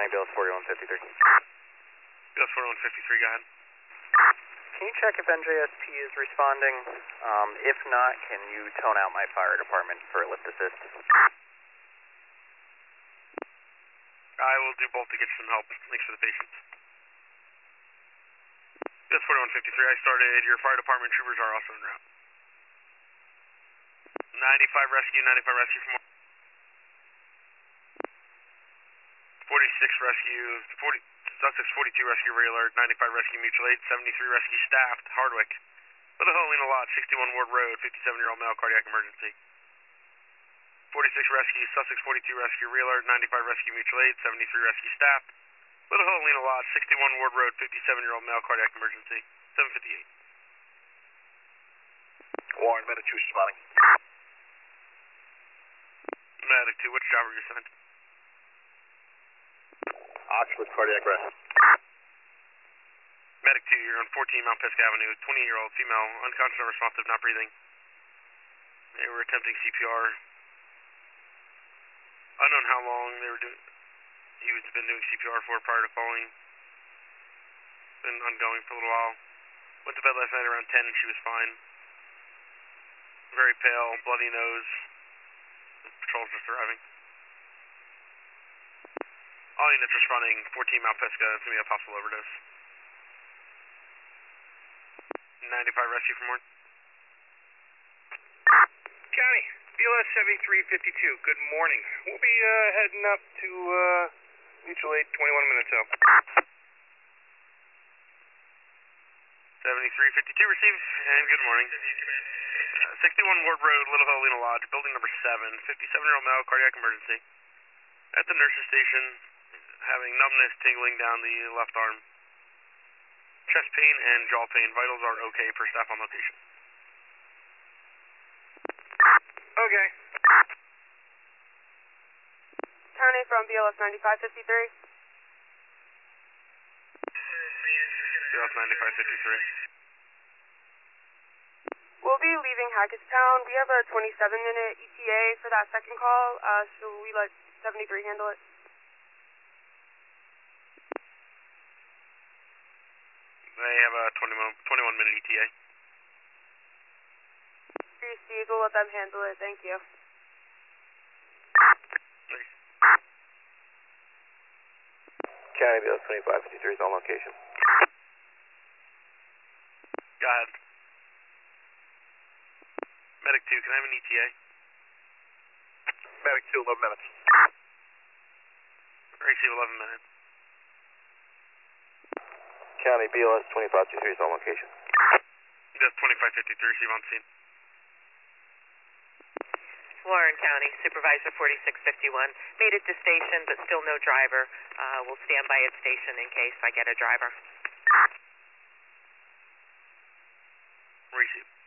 BLS 4153. BLS 4153, go ahead. Can you check if NJSP is responding? If not, can you tone out my fire department for a lift assist? I will do both to get some help. Thanks for the patience. BLS 4153, I started. Your fire department troopers are also en route. 95 rescue from 46 rescue, Sussex 42 rescue ray alert, 95 rescue mutual aid, 73 rescue staffed, Hardwick. Little Helena Lodge, 61 Ward Road, 57-year-old male cardiac emergency. 46 rescue, Sussex 42 rescue ray alert, 95 rescue mutual aid, 73 rescue staffed. Little Helena Lodge, 61 Ward Road, 57-year-old male cardiac emergency. 758. Warren, Medic 2 responding. Medic 2, which job are you assigned? Oxford cardiac arrest. Medic 2, you're on 14 Mount Pisgah Avenue, 20-year-old female, unconscious, unresponsive, not breathing. They were attempting CPR. Unknown how long they were doing. He had been doing CPR for prior to falling. Been ongoing for a little while. Went to bed last night around 10 and she was fine. Very pale, bloody nose. The patrol's just arriving. All units responding, 14 Mount Pisgah, it's going to be a possible overdose. 95 rescue from Warren. County, BLS 7352, good morning. We'll be heading up to mutual aid 21 minutes out. 7352 receive, and good morning. 61 Ward Road, Little Helena Lodge, building number 7, 57-year-old male, cardiac emergency. At the nurse's station, having numbness, tingling down the left arm. Chest pain and jaw pain. Vitals are okay per staff on location. Okay. County from BLS 9553. BLS 9553. We'll be leaving Hackettstown. We have a 27-minute ETA for that second call. Should we let 73 handle it? They have a 21-minute ETA. Received. We'll let them handle it. Thank you. Thanks. County BLS 2553 is on location. Go ahead. Medic 2, can I have an ETA? Medic 2, 11 minutes. Receive 11 minutes. County BLS 2523 is on location. Just 2553, receive on scene. Warren County, Supervisor 4651. Made it to station, but still no driver. We'll stand by at station in case I get a driver. Receive.